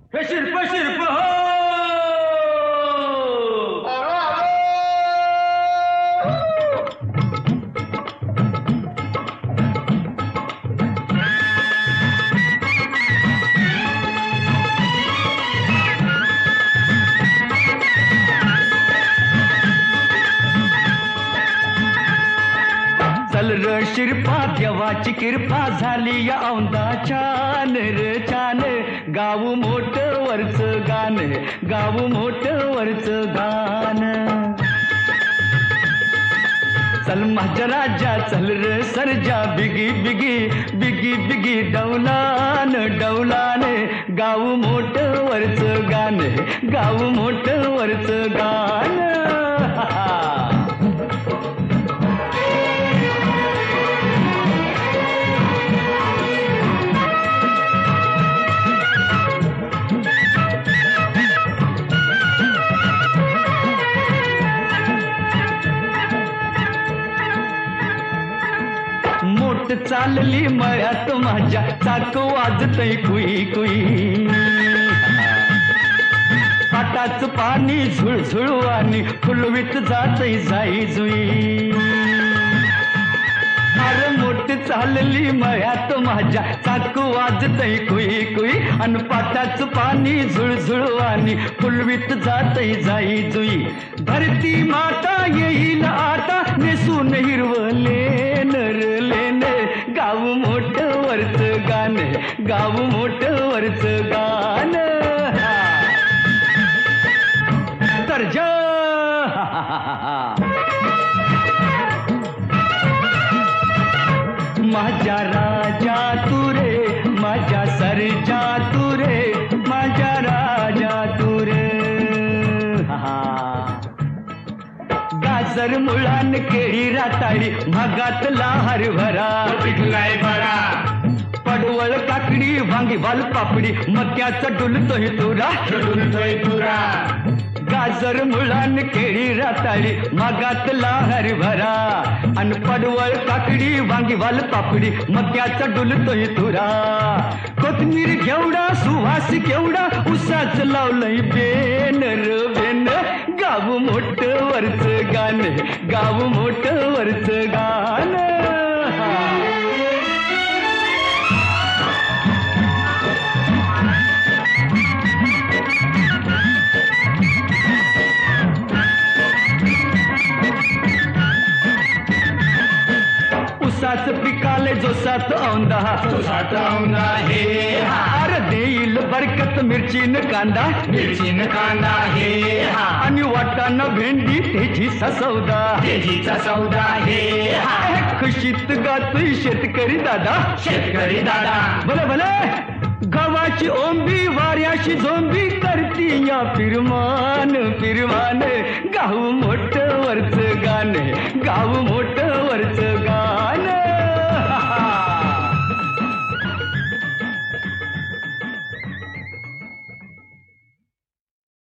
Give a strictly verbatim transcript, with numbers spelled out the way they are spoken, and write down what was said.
हे syrup syrup हो. चल र शिरपा देवाची कृपा झाली या औंदा छान र छान गाव मोठ वरच गाण गाव मोठ वरच गाण चल माझ्या राजा चल र सरजा बिगी बिगी बिगी बिगी डौलान डौलान गाव मोठ वरच गाण गाव मोठ वरच गाण मोठ चालली मळ्यात माझ्या चाक वाजतय कुई कुई पाटाच पाणी झुळझुळवानी फुलवीत जातय जाई जुई अरे मोठ चालली मळ्यात माझ्या चाक वाजतय कुई कुई अन पाटाच पाणी झुळझुळवानी फुलवीत जातय जाई जुई धरती माता येईल आता नेसून हिरवले नरलेन गाव मोठ वरच गाण गाव मोठ वरच गाण तर जा माझ्या राजा तू रे माझ्या सरजा तू रे माझ्या राजा तू रे गाजर मुळान केळी राताळी भागातला हरभरा पिकलाय बरा पडवळ काकडी वांगी वाल पापडी मक्याचा डुलतोय तुरा डुलतोय तुरा गाजर मुळान केळी राताळी मागातला हरभरा अन पडवळ काकडी वांगी वाल पापडी मक्याचा डुलतोय तुरा कोथमीर घेवडा सुवास केवडा उसाच लावलंय बेन र बेन गाव मोठ वरच गाण गाव मोठ वरच गाण उसाच पिकाले जोसात औंदा जोसात औंदा हे अरे देईल बरकत मिरचीन कांदा मिरचीन कांदा हे आणि वाटाणा भेंडी तेजीचा सौदा तेजीचा सौदा हे खुशीत गातोय शेतकरी दादा शेतकरी दादा भले भले गव्हाची ओंबी वाऱ्याशी झोंबी करती या फिरमान फिरमान गाव मोठ वरच गाण गाव मोठ वरच